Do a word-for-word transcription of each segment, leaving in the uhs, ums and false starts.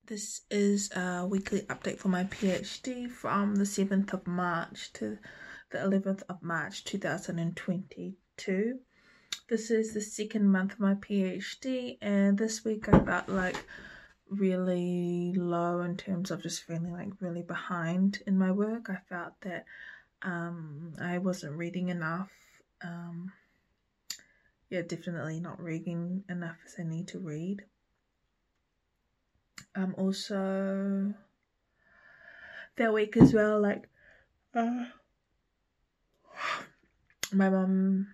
This is a weekly update for my PhD from the seventh of March to the eleventh of March two thousand twenty-two. This is the second month of my PhD, and this week I felt like really low in terms of just feeling like really behind in my work. I felt that um, I wasn't reading enough. Um, yeah, definitely not reading enough as I need to read. Um, also that week as well, like uh, my mum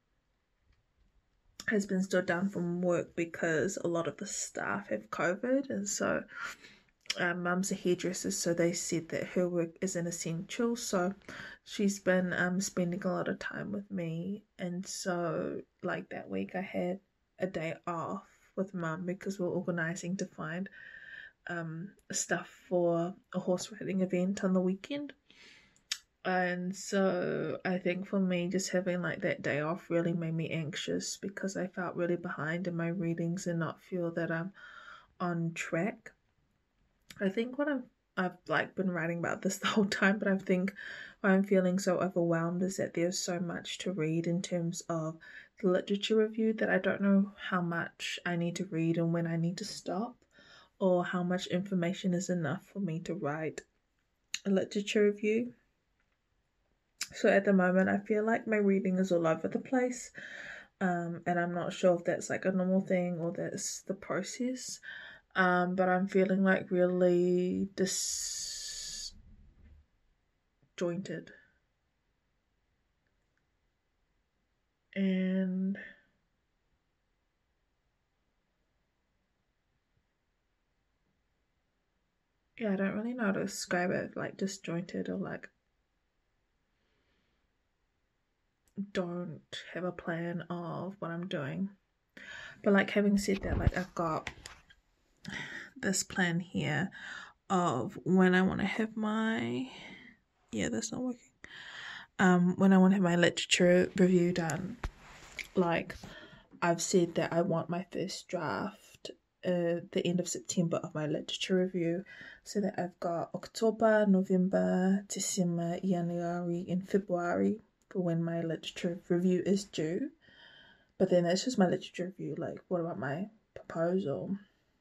has been stood down from work because a lot of the staff have COVID, and so um, mum's a hairdresser, so they said that her work isn't essential, so she's been um spending a lot of time with me. And so like that week I had a day off with mum because we're organising to find um stuff for a horse riding event on the weekend. And so I think for me, just having like that day off really made me anxious because I felt really behind in my readings and not feel that I'm on track. I think what I've I've like been writing about this the whole time, but I think why I'm feeling so overwhelmed is that there's so much to read in terms of the literature review that I don't know how much I need to read and when I need to stop, or how much information is enough for me to write a literature review. So at the moment, I feel like my reading is all over the place, um, and I'm not sure if that's like a normal thing or that's the process. Um, but I'm feeling like really disjointed, and yeah, I don't really know how to describe it. Like disjointed, or like don't have a plan of what I'm doing. But like having said that, like I've got this plan here of when I want to have my yeah that's not working um when I want to have my literature review done. Like I've said that I want my first draft uh the end of September of my literature review, so that I've got October, November, December, January and February for when my literature review is due. But then that's just my literature review. Like what about my proposal?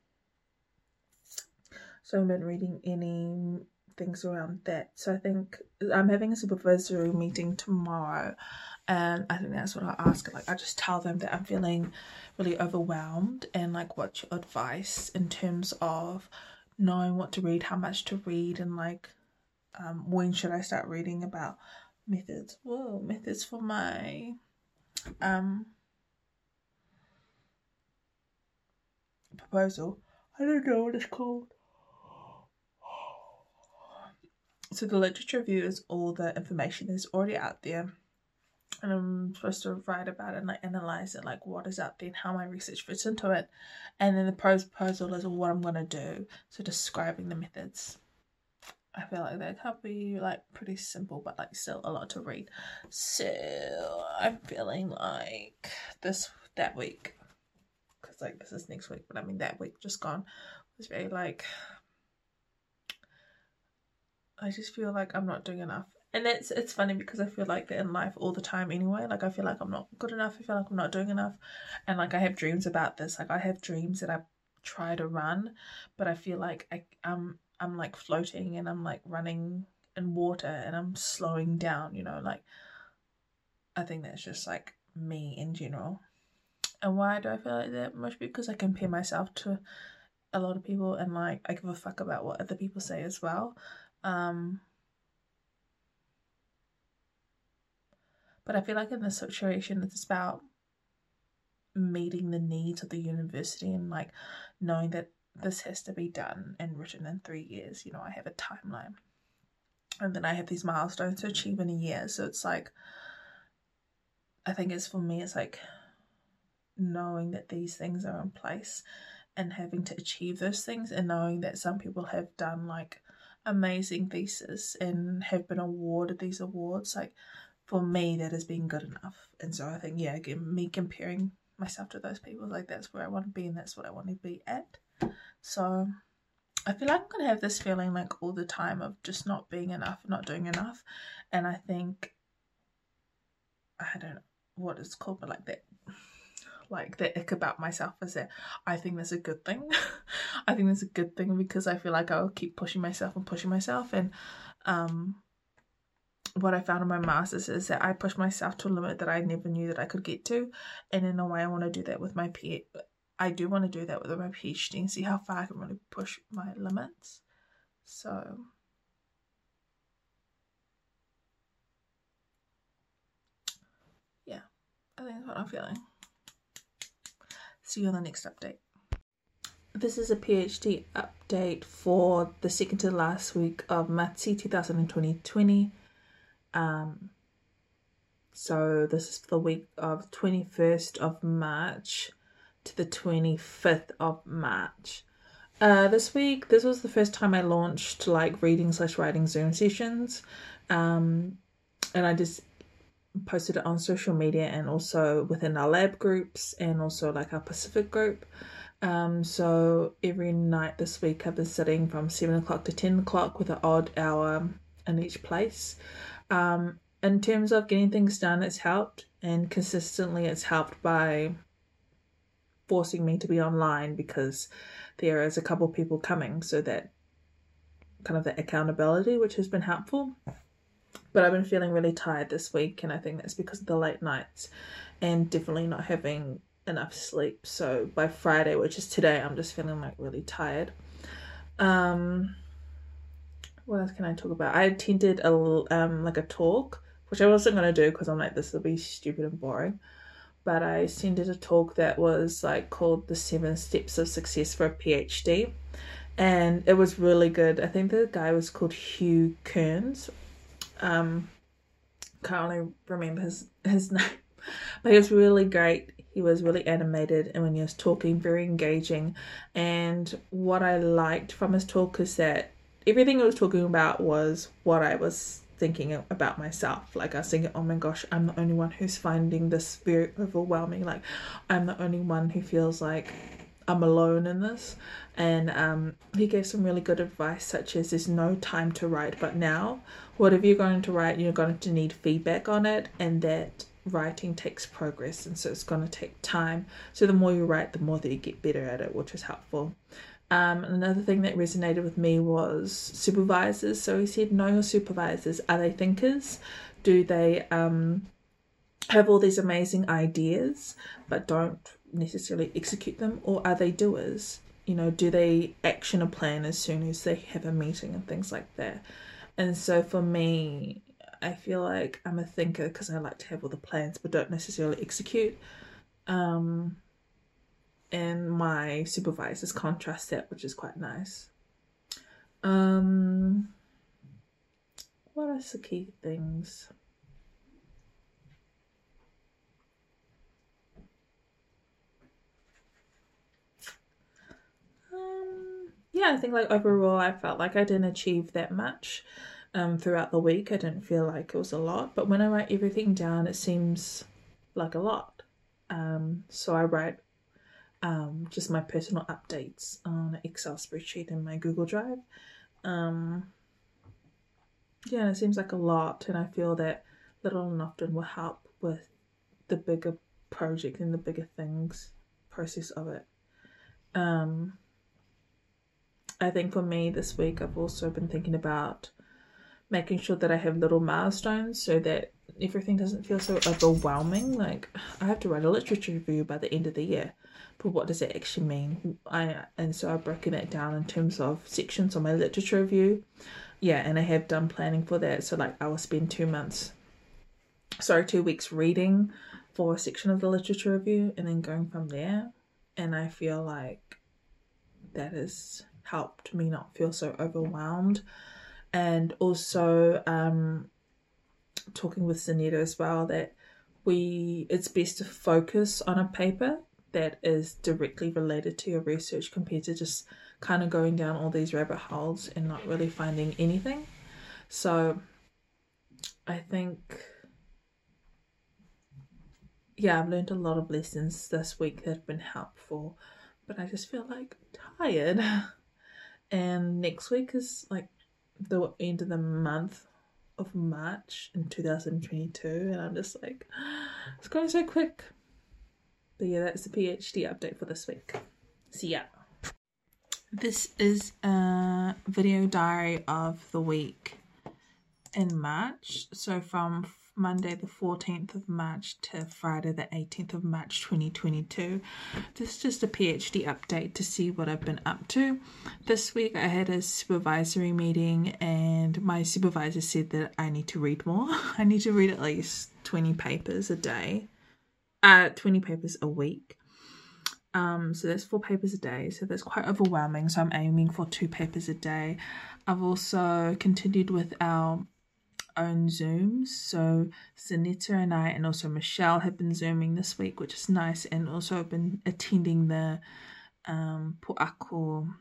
So I haven't been reading any things around that. So I think I'm having a supervisory meeting tomorrow, and I think that's what I'll ask. Like I just tell them that I'm feeling really overwhelmed, and like what's your advice in terms of knowing what to read, how much to read, and like um, when should I start reading about methods. Whoa, methods for my um proposal. I don't know what it's called. So the literature review is all the information that's already out there, and I'm supposed to write about it and like analyze it, like what is out there and how my research fits into it. And then the proposal is what I'm gonna do, so describing the methods. I feel like that can be like pretty simple, but like still a lot to read. So I'm feeling like this that week, because like this is next week, but I mean that week just gone was very like, I just feel like I'm not doing enough. And it's it's funny because I feel like that in life all the time anyway. Like I feel like I'm not good enough. I feel like I'm not doing enough. And like I have dreams about this. Like I have dreams that I try to run, but I feel like I, I'm I'm like floating and I'm like running in water and I'm slowing down, you know, like I think that's just like me in general. And why do I feel like that? Mostly because I compare myself to a lot of people, and like I give a fuck about what other people say as well. Um But I feel like in this situation, it's about meeting the needs of the university and like knowing that this has to be done and written in three years. You know, I have a timeline, and then I have these milestones to achieve in a year. So it's like, I think it's for me, it's like knowing that these things are in place and having to achieve those things, and knowing that some people have done like amazing thesis and have been awarded these awards. Like for me, that has been good enough. And so I think, yeah, again, me comparing myself to those people, like that's where I want to be and that's what I want to be at. So I feel like I'm gonna have this feeling like all the time of just not being enough, not doing enough. And I think, I don't know what it's called, but like that, like the ick about myself is that I think that's a good thing. I think that's a good thing because I feel like I'll keep pushing myself and pushing myself. And um, what I found in my masters is that I push myself to a limit that I never knew that I could get to. And in a way, I want to do that with my P. I do want to do that with my PhD and see how far I can really push my limits. So yeah, I think that's what I'm feeling. See you on the next update. This is a PhD update for the second to last week of Matsi twenty twenty. Um, so this is the week of twenty-first of March to the twenty-fifth of March. Uh, this week, this was the first time I launched like reading slash writing Zoom sessions. Um, and I just posted it on social media and also within our lab groups and also like our Pacific group. Um, so every night this week I've been sitting from seven o'clock to ten o'clock with an odd hour in each place. Um, in terms of getting things done, it's helped, and consistently it's helped by forcing me to be online because there is a couple people coming, so that kind of the accountability, which has been helpful. But I've been feeling really tired this week, and I think that's because of the late nights and definitely not having enough sleep. So by Friday, which is today, I'm just feeling like really tired. Um, what else can I talk about? I attended a um like a talk, which I wasn't gonna do because I'm like, this will be stupid and boring. But I attended a talk that was like called the Seven Steps of Success for a PhD, and it was really good. I think the guy was called Hugh Kearns. Um, can't really remember his his name, but he was really great. He was really animated, and when he was talking, very engaging. And what I liked from his talk is that everything he was talking about was what I was thinking about myself. Like I was thinking, oh my gosh, I'm the only one who's finding this very overwhelming. Like I'm the only one who feels like I'm alone in this. And um, he gave some really good advice, such as there's no time to write but now. Whatever you're going to write, you're going to need feedback on it, and that writing takes progress, and so it's going to take time. So the more you write, the more that you get better at it, which is helpful. Um, another thing that resonated with me was supervisors. So he said, know your supervisors. Are they thinkers? Do they um, have all these amazing ideas but don't necessarily execute them? Or are they doers? You know, do they action a plan as soon as they have a meeting and things like that? And so for me, I feel like I'm a thinker because I like to have all the plans but don't necessarily execute. Um, and my supervisors contrast that, which is quite nice. Um, what are the key things? Um, yeah, I think like overall I felt like I didn't achieve that much um, throughout the week. I didn't feel like it was a lot, but when I write everything down, it seems like a lot. Um, so I write um, just my personal updates on an Excel spreadsheet in my Google Drive. Um, yeah, it seems like a lot, and I feel that little and often will help with the bigger project and the bigger things process of it. Um, I think for me this week, I've also been thinking about making sure that I have little milestones so that everything doesn't feel so overwhelming. Like I have to write a literature review by the end of the year, but what does that actually mean? I and so I've broken that down in terms of sections on my literature review. Yeah, and I have done planning for that. So like I will spend two months, sorry, two weeks reading for a section of the literature review and then going from there. And I feel like that has helped me not feel so overwhelmed. And also um, talking with Zanetta as well, that we it's best to focus on a paper that is directly related to your research compared to just kind of going down all these rabbit holes and not really finding anything. So I think, yeah, I've learned a lot of lessons this week that have been helpful, but I just feel like tired. And next week is like the end of the month of March in two thousand twenty-two, and I'm just like, it's going so quick. But yeah, that's the PhD update for this week. See ya. This is a video diary of the week in March. So from Monday the fourteenth of March to Friday the eighteenth of March twenty twenty-two. This is just a PhD update to see what I've been up to. This week I had a supervisory meeting and my supervisor said that I need to read more. I need to read at least twenty papers a day. Uh, twenty papers a week. Um, so that's four papers a day, so that's quite overwhelming, so I'm aiming for two papers a day. I've also continued with our own Zooms, so Zanita and I and also Michelle have been Zooming this week, which is nice, and also I've been attending the um, Po'ako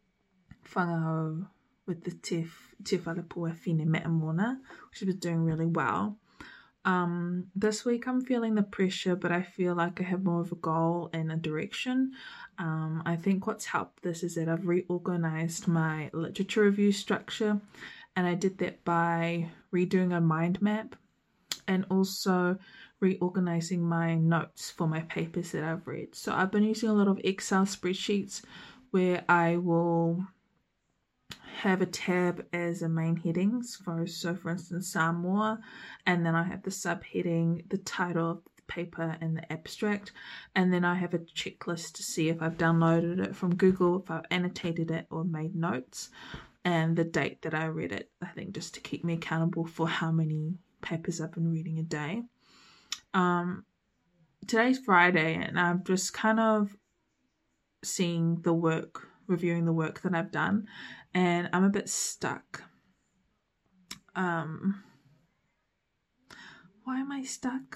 whangao with the Te, te Whalapua Whine Metamona, which has been doing really well. Um, this week I'm feeling the pressure, but I feel like I have more of a goal and a direction. Um, I think what's helped this is that I've reorganized my literature review structure, and I did that by redoing a mind map and also reorganizing my notes for my papers that I've read. So I've been using a lot of Excel spreadsheets where I will have a tab as a main headings for, so for instance, Samoa, and then I have the subheading, the title of the paper and the abstract, and then I have a checklist to see if I've downloaded it from Google, if I've annotated it or made notes, and the date that I read it, I think just to keep me accountable for how many papers I've been reading a day. Um, today's Friday and I'm just kind of seeing the work, reviewing the work that I've done, and I'm a bit stuck. Um, why am I stuck?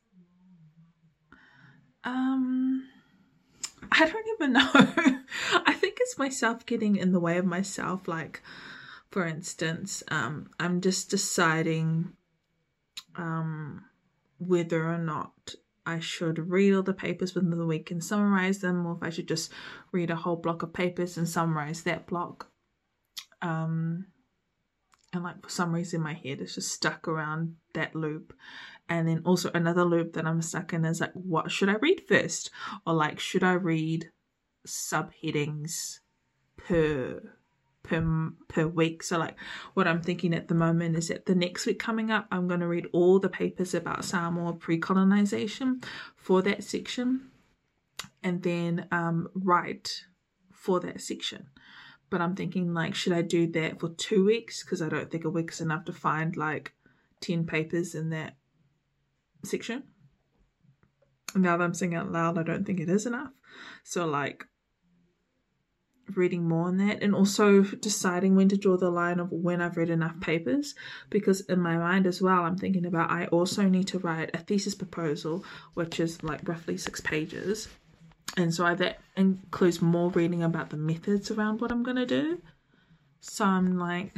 Um, I don't even know. I think it's myself getting in the way of myself. Like, for instance, um, I'm just deciding um, whether or not I should read all the papers within the week and summarize them, or if I should just read a whole block of papers and summarize that block. Um, and like for some reason my head is just stuck around that loop. And then also another loop that I'm stuck in is like, what should I read first? Or like, should I read subheadings per per per week? So like what I'm thinking at the moment is that the next week coming up, I'm going to read all the papers about Samoa pre-colonization for that section, and then um, write for that section. But I'm thinking like, should I do that for two weeks? Because I don't think a week is enough to find like ten papers in that section. Now that I'm saying out loud, I don't think it is enough. So like reading more on that, and also deciding when to draw the line of when I've read enough papers, because in my mind as well I'm thinking about I also need to write a thesis proposal, which is like roughly six pages, and so that includes more reading about the methods around what I'm going to do. So I'm like,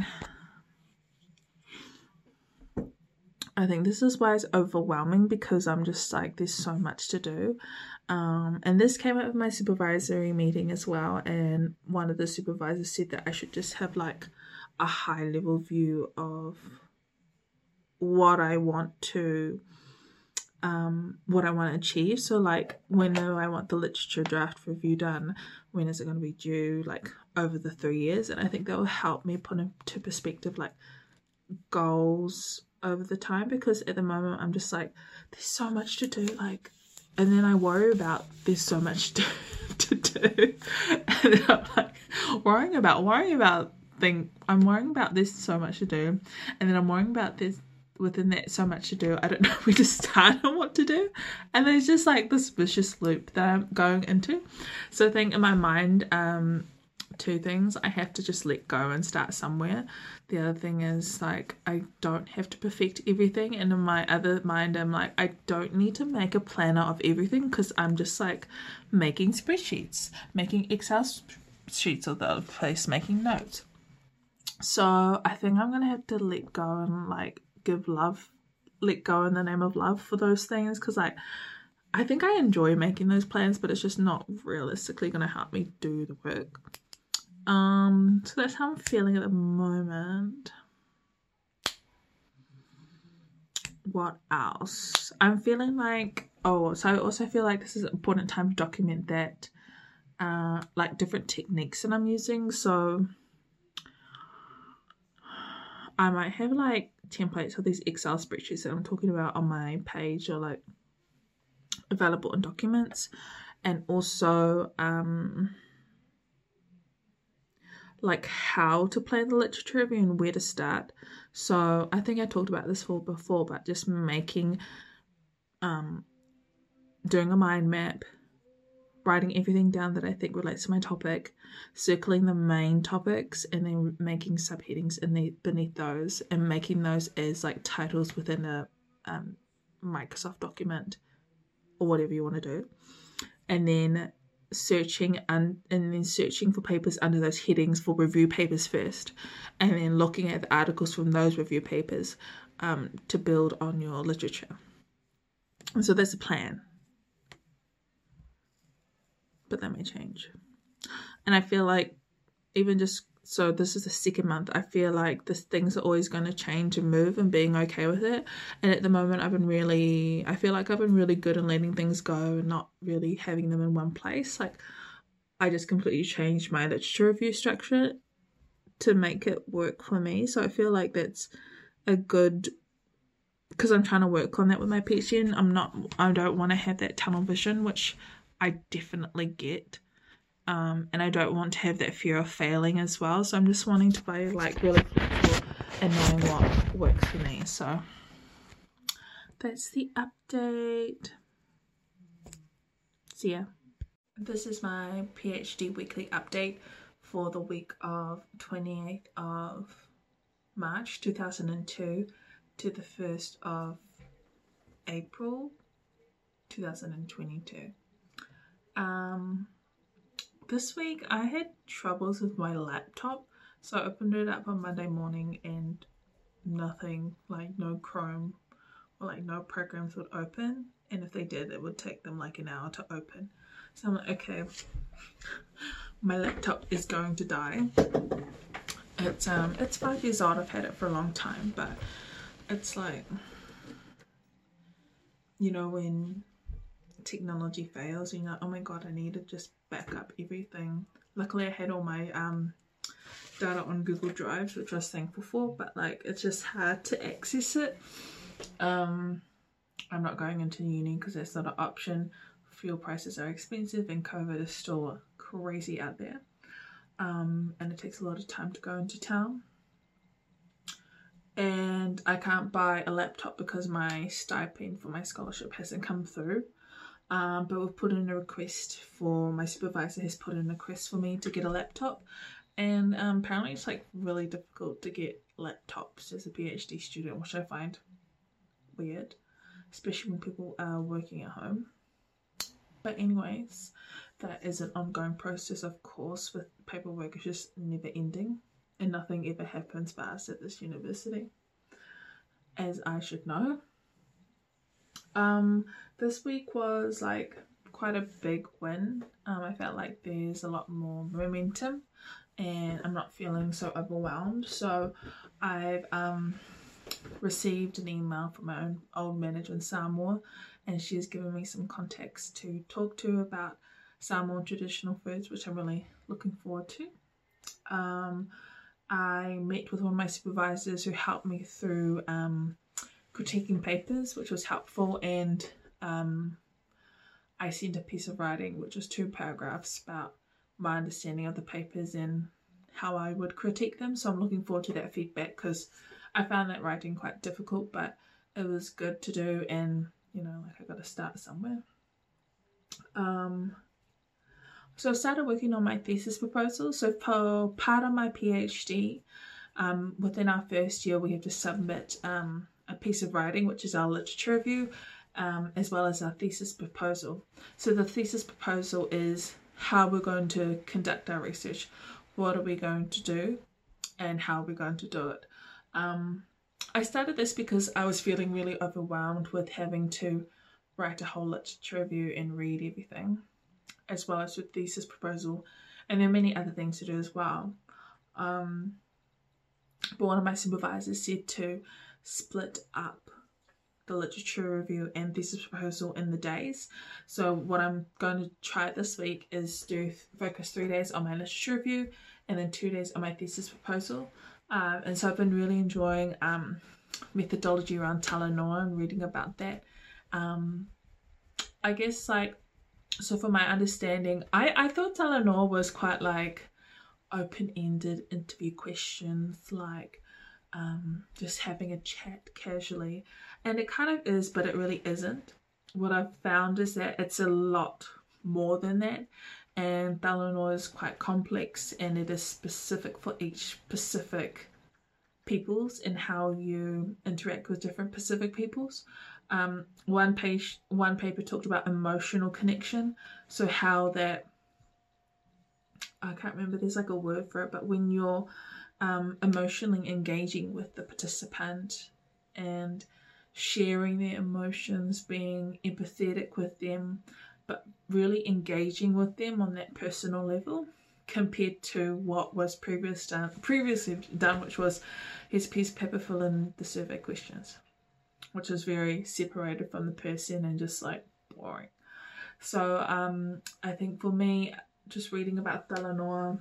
I think this is why it's overwhelming, because I'm just like, there's so much to do. Um, and this came out of my supervisory meeting as well, and one of the supervisors said that I should just have like a high level view of what I want to um, what I want to achieve. So like, when do I want the literature draft review done? When is it going to be due? Like over the three years. And I think that will help me put into perspective like goals over the time, because at the moment I'm just like, there's so much to do, like, and then I worry about there's so much to, to do, and then I'm like worrying about worrying about thing I'm worrying about there's so much to do, and then I'm worrying about there's within that so much to do, I don't know where to start on what to do, and there's just like this vicious loop that I'm going into. So I think in my mind, um two things: I have to just let go and start somewhere. The other thing is like, I don't have to perfect everything, and in my other mind I'm like, I don't need to make a planner of everything, because I'm just like making spreadsheets, making Excel sheets of the place, making notes. So I think I'm gonna have to let go and like give love let go in the name of love for those things, because like I think I enjoy making those plans, but it's just not realistically going to help me do the work. Um, so that's how I'm feeling at the moment. What else? I'm feeling like, oh, so I also feel like this is an important time to document that, uh, like different techniques that I'm using. So I might have like templates of these Excel spreadsheets that I'm talking about on my page or like available in documents, and also um like how to plan the literature review and where to start. So I think I talked about this for before, but just making um doing a mind map, writing everything down that I think relates to my topic, circling the main topics, and then making subheadings in the beneath those, and making those as like titles within a um, Microsoft document or whatever you want to do, and then searching and and then searching for papers under those headings for review papers first, and then looking at the articles from those review papers um, to build on your literature. And so that's a plan, but that may change. And I feel like even just so this is the second month, I feel like this things are always going to change and move, and being okay with it. And at the moment I've been really I feel like I've been really good in letting things go and not really having them in one place. Like I just completely changed my literature review structure to make it work for me. So I feel like that's a good, because I'm trying to work on that with my PhD, and I'm not I don't want to have that tunnel vision, which I definitely get. Um, and I don't want to have that fear of failing as well. So I'm just wanting to be like really flexible and knowing what works for me. So that's the update. So yeah, this is my PhD weekly update for the week of twenty-eighth of March two thousand two to the first of April two thousand twenty-two. Um, This week I had troubles with my laptop, so I opened it up on Monday morning and nothing, like no Chrome or like no programs would open, and if they did it would take them like an hour to open. So I'm like, okay, my laptop is going to die. It's um it's five years old, I've had it for a long time, but it's like, you know, when technology fails, you know, oh my god, I need to just back up everything. Luckily I had all my um data on Google Drive, which I was thankful for, but like it's just hard to access it. um I'm not going into uni because that's not an option. Fuel prices are expensive and COVID is still crazy out there, um and it takes a lot of time to go into town, and I can't buy a laptop because my stipend for my scholarship hasn't come through. Um, but we've put in a request for, my supervisor has put in a request for me to get a laptop, and um, apparently it's like really difficult to get laptops as a PhD student, which I find weird, especially when people are working at home. But anyways, that is an ongoing process, of course, with paperwork. It's just never ending and nothing ever happens fast at this university, as I should know. Um, this week was like quite a big win. Um, I felt like there's a lot more momentum and I'm not feeling so overwhelmed. So I've um, received an email from my own old manager in Samoa, and she's given me some context to talk to about Samoan traditional foods, which I'm really looking forward to. Um, I met with one of my supervisors who helped me through um, critiquing papers, which was helpful, and um, I sent a piece of writing which was two paragraphs about my understanding of the papers and how I would critique them. So I'm looking forward to that feedback, because I found that writing quite difficult, but it was good to do, and you know, like I got to start somewhere. Um, so I started working on my thesis proposal. So for part of my PhD, um, within our first year we have to submit um, a piece of writing, which is our literature review, um, as well as our thesis proposal. So the thesis proposal is how we're going to conduct our research, what are we going to do, and how we're going to do it. Um, I started this because I was feeling really overwhelmed with having to write a whole literature review and read everything, as well as with thesis proposal and there are many other things to do as well. Um, but one of my supervisors said to split up the literature review and thesis proposal in the days. So what I'm going to try this week is do focus three days on my literature review and then two days on my thesis proposal. Um, and so I've been really enjoying um, methodology around Talanoa and reading about that. Um, I guess like, so for my understanding, I, I thought Talanoa was quite like open-ended interview questions, like um, just having a chat casually. And it kind of is, but it really isn't. What I've found is that it's a lot more than that. And Talanoa is quite complex and it is specific for each Pacific peoples and how you interact with different Pacific peoples. Um, one page, one paper talked about emotional connection. So how that, I can't remember, there's like a word for it, but when you're um, emotionally engaging with the participant and sharing their emotions, being empathetic with them, but really engaging with them on that personal level, compared to what was previous done, previously done, which was here's a piece of paper, fill in the survey questions, which was very separated from the person and just like boring. So um, I think for me, just reading about Talanoa,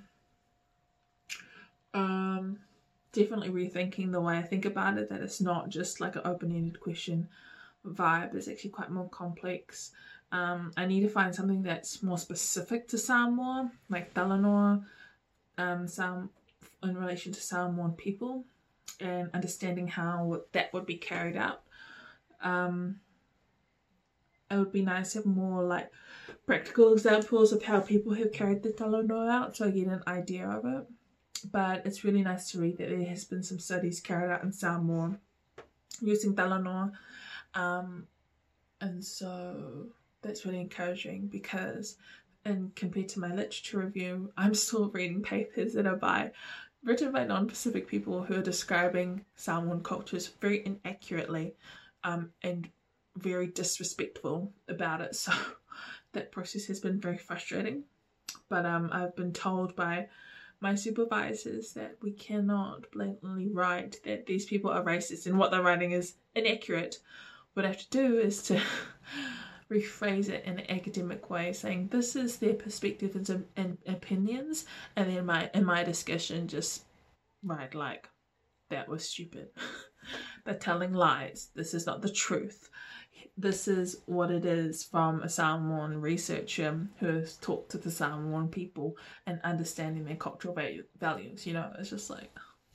um, definitely rethinking the way I think about it, that it's not just like an open-ended question vibe, it's actually quite more complex. Um, I need to find something that's more specific to Samoa, like Talanoa, um, some in relation to Samoan people, and understanding how that would be carried out. Um, it would be nice to have more like practical examples of how people have carried the Talanoa out, so I get an idea of it. But it's really nice to read that there has been some studies carried out in Samoa using Talanoa, um, and so that's really encouraging, because and compared to my literature review, I'm still reading papers that are by written by non-Pacific people who are describing Samoan cultures very inaccurately, um, and very disrespectful about it. So that process has been very frustrating. But um, I've been told by my supervisors that we cannot blatantly write that these people are racist and what they're writing is inaccurate. What I have to do is to rephrase it in an academic way, saying this is their perspective and, and opinions, and then my in my discussion just write like, that was stupid. They're telling lies. This is not the truth. This is what it is from a Samoan researcher who has talked to the Samoan people and understanding their cultural values. You know, it's just like,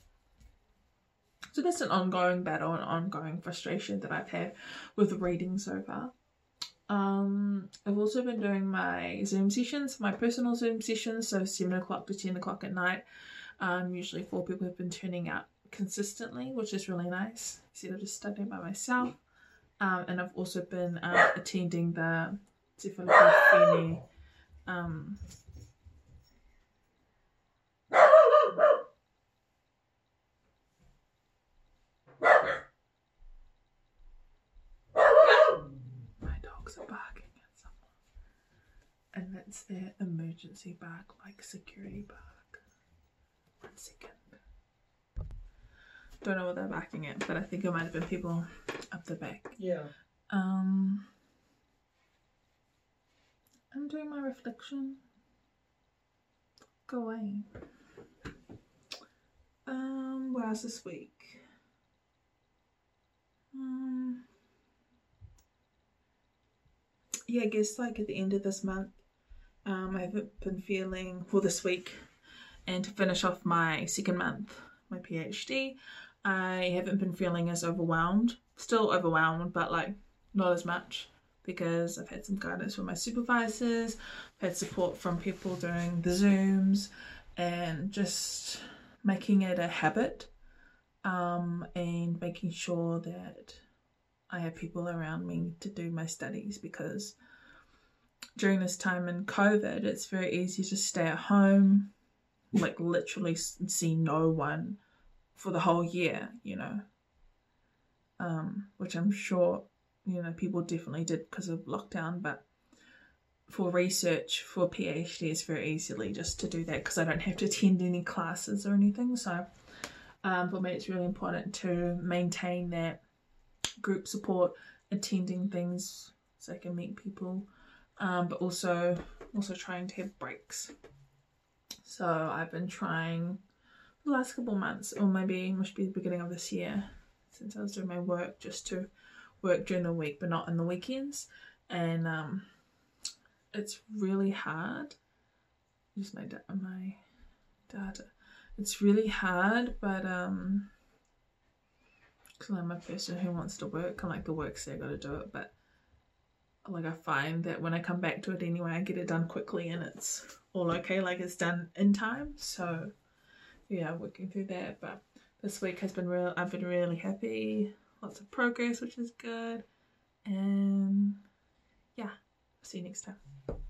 so that's an ongoing battle and ongoing frustration that I've had with reading so far. Um, I've also been doing my Zoom sessions, my personal Zoom sessions, so seven o'clock to ten o'clock at night. Um, usually four people have been turning out consistently, which is really nice, instead of just studying by myself. Um, and I've also been uh, attending the Te Whanakawhine um, my dogs are barking at someone, and that's their emergency bark, like security bark. One second. Don't know what they're barking at, but I think it might have been people up the back. Yeah. Um, I'm doing my reflection. Go away. Um, what else this week? Um, yeah, I guess like at the end of this month, um, I haven't been feeling, for this week, and to finish off my second month, my PhD, I haven't been feeling as overwhelmed. Still overwhelmed, but like not as much, because I've had some guidance from my supervisors, I've had support from people doing the Zooms, and just making it a habit, um, and making sure that I have people around me to do my studies, because during this time in COVID, it's very easy to stay at home, like literally see no one for the whole year, you know, um, which I'm sure, you know, people definitely did because of lockdown. But for research for PhD it's very easily just to do that because I don't have to attend any classes or anything. So um, for me it's really important to maintain that group support, attending things so I can meet people, um, but also also trying to have breaks. So I've been trying the last couple of months, or maybe must be the beginning of this year, since I was doing my work, just to work during the week but not in the weekends. And um, it's really hard. Just my, my data. It's really hard, but um, because I'm a person who wants to work, and like the work's there, I gotta do it. But like I find that when I come back to it anyway, I get it done quickly and it's all okay, like it's done in time. So yeah, working through that. But this week has been real. I've been really happy. Lots of progress, which is good. And yeah, see you next time.